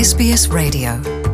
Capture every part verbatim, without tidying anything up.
S B S Radio.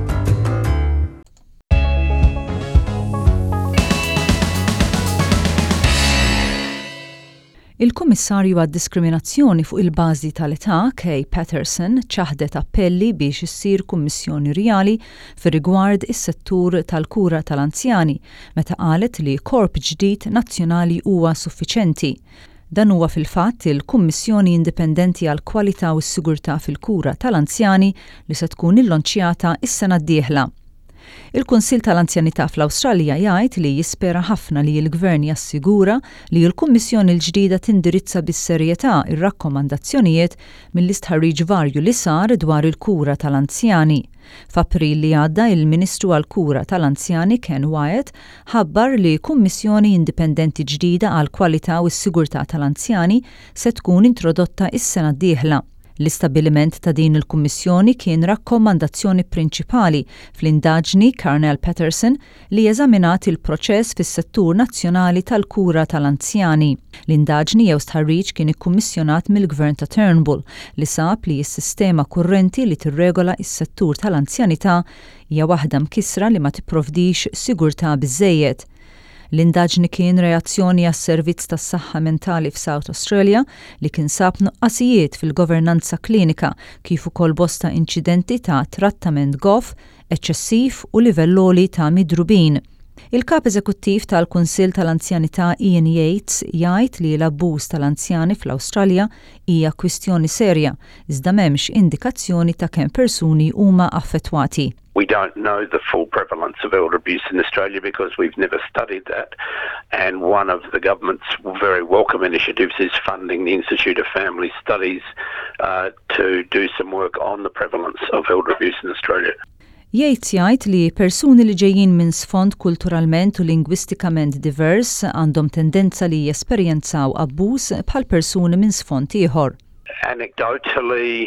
Il-Kummissarju għad-Diskriminazzjoni fuq il-bażi tal-età, Kay Patterson, ċaħdet appelli biex issir kummissjoni rjali fir-rigward is-settur tal-kura tal-anzjani, meta qalet li korp ġdid nazzjonali huwa suffiċenti. Dan huwa fil-fatt il-Kummissjoni Indipendenti għal Kwalità u s-Sigurtà fil-Kura tal-Anzjani li se tkun illanċjata is-sena d-dieħla. Il-Kunsill tal-Anzjanità fl-Awstralja jgħid li jispera ħafna li l-Gvern jassigura li l-Kummissjoni l-ġdida tindirizza bis-serjetà ir-rakkomandazzjonijiet mill-istħarriġ varju li sar dwar il-kura tal-anzjani. F'April li għadda il-Ministru għall-Kura tal-Anzjani Ken Wyatt ħabbar li Kummissjoni Indipendenti ġdida għal Kwalità u s-Sigurtà tal-Anzjani se tkun introdotta is-sena d-dieħla. L-istabbiliment ta' din il-Kummissjoni kien rakkomandazzjoni prinċipali fl-indaġni Carnell Patterson li eżaminat il-proċess fis-settur nazzjonali tal-kura tal-anzjani. L-indaġni jew stħarriġ kien ikkummissjonat mill-Gvern ta' Turnbull li sab li s-sistema kurrenti li tirregola s-settur tal-anzjanità hija waħda mkissra li ma tipprovdix sigurtà biżżejjed. L-indaġni kien reazzjoni għas-servizz tas-saħħa mentali f'South Australia li kien sab nuqqasijiet fil-governanza klinika kif ukoll bosta inċidenti ta' trattament goff, eċċessiv u livelloli ta' midrubin. Il-Kap Eżekuttiv tal-Kunsill tal-Anzjanità Ian Yates jgħid li l-abbuż tal-anzjani fl-Awstralja hija kwistjoni serja, iżda m'hemmx indikazzjoni ta' kemm persuni huma affettwati. We don't know the full prevalence of elder abuse in Australia because we've never studied that. And one of the government's very welcome initiatives is funding the Institute of Family Studies uh, to do some work on the prevalence of elder abuse in Australia. Yates jgħid li persuni li ġejjin minn sfond kulturalment u lingwistikament divers għandhom tendenza li jesperjenzaw abbuż bħal persuni minn sfond ieħor. Anecdotally,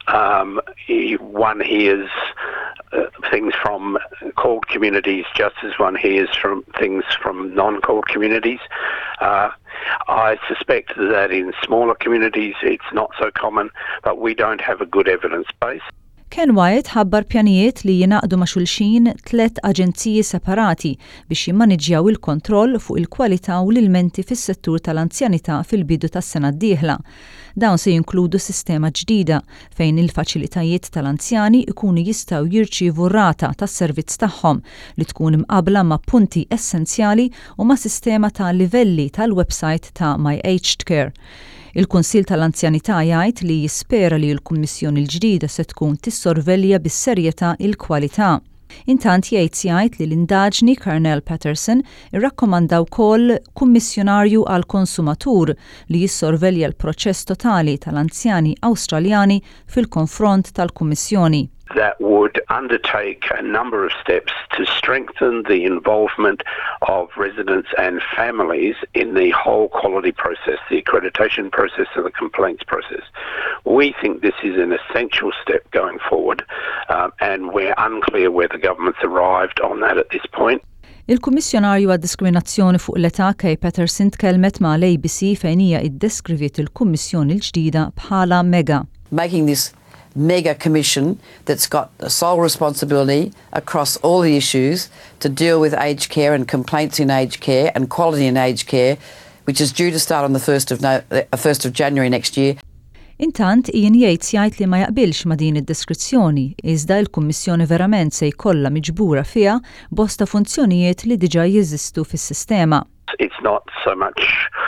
um, one hears uh, things from called communities just as one hears from things from non-called communities. Uh, I suspect that in smaller communities it's not so common, but we don't have a good evidence base. Ken Wyatt ħabbar pjanijiet li jinaqdu ma' xulxin tlet aġenziji separati biex jimmaniġġjaw il-kontroll fuq il-kwalità u l-ilmenti fis-settur tal-anzjanità fil-bidu tas-sena d-dieħla. Dawn se jinkludu sistema ġdida fejn il-faċilitajiet tal-anzjani ikunu jistgħu jirċievu rata tas-servizz tagħhom li tkun imqabbla ma' punti essenzjali u ma' sistema ta' livelli tal-website ta' My Aged Care. Il-Kunsill tal-Anzjanità jgħid li jispera li l-Kummissjoni l-ġdida se tkun tissorvelja bis-serjetà il-kwalità. Intant Yates jgħid li l-indaġni Carnell Patterson irrakkomanda wkoll kummissjonarju għal konsumatur li jissorvelja l-proċess totali tal-anzjani Awstraljani fil-konfront tal-Kummissjoni. That would undertake a number of steps to strengthen the involvement of residents and families in the whole quality process, the accreditation process and the complaints process. We think this is an essential step going forward, um, and we're unclear where the government's arrived on that at this point. Il-Kummissjonarju għad-Diskriminazzjoni fuq l-età Kay Patterson tkellmet ma' l-A B C fejn hija iddeskriviet il-Kummissjoni l-ġdida bħala mega. Making this mega commission that's got a sole responsibility across all the issues to deal with aged care and complaints in aged care and quality in aged care, which is due to start on the first of, no, uh, first of January next year. Intant, Ian Yates jgħid li ma jaqbilx ma' din id-deskrizzjoni, iżda l-Kummissjoni verament se jkollha miġbura fiha bosta funzjonijiet li diġà jeżistu fis-sistema. It's not so much,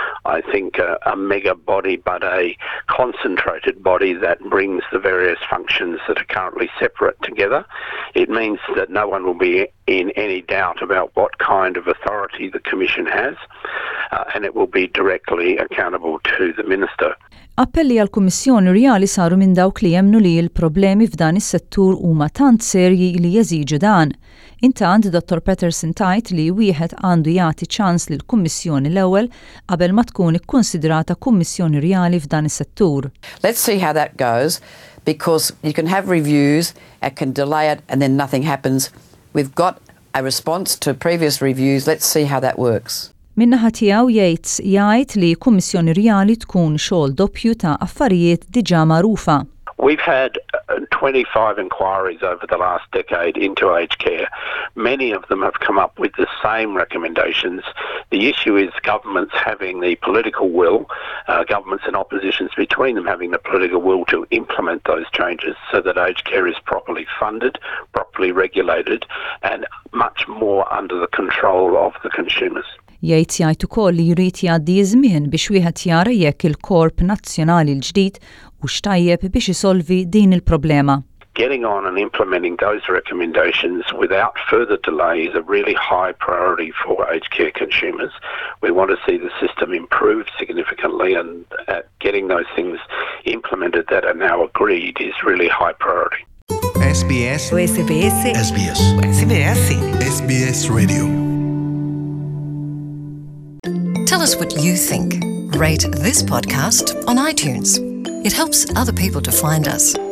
I think, a, a mega body, but a concentrated body that brings the various functions that are currently separate together. It means that no one will be in any doubt about what kind of authority the Commission has, uh, and it will be directly accountable to the Minister. Appelli għall-Kummissjoni Rjali saru minn dawk li jemmnu li l-problemi f'dan is-settur huma tant serji li jeżiġu dan. Intant, Dottor Patterson tajt li wieħed għandu jagħti ċans lill-Kummissjoni l-ewwel qabel ma tkun ikkunsidrata Kummissjoni Rjali f'dan is-settur. Let's see how that goes, because you can have reviews, it can delay it and then nothing happens. We've got a response to previous reviews, let's see how that works. Min-naħa tiegħu Yates jgħid li Kummissjoni Rjali tkun xogħol doppju ta' affarijiet diġà magħrufa. We've had twenty-five inquiries over the last decade into aged care. Many of them have come up with the same recommendations. The issue is governments having the political will, uh, governments and oppositions between them having the political will to implement those changes so that aged care is properly funded, properly regulated, and much more under the control of the consumers. Jgħid jgħid ukoll li jrid jgħaddi żmien biex wieħed jara jekk il-Korp Nazzjonali l-ġdid hux tajjeb biex isolvi din il-problema. Getting on and implementing those recommendations without further delay is a really high priority for aged care consumers. We want to see the system improve significantly, and uh, getting those things implemented that are now agreed is really high priority. S B S S B S S B S S B S S B S Radio. Tell us what you think. Rate this podcast on iTunes. It helps other people to find us.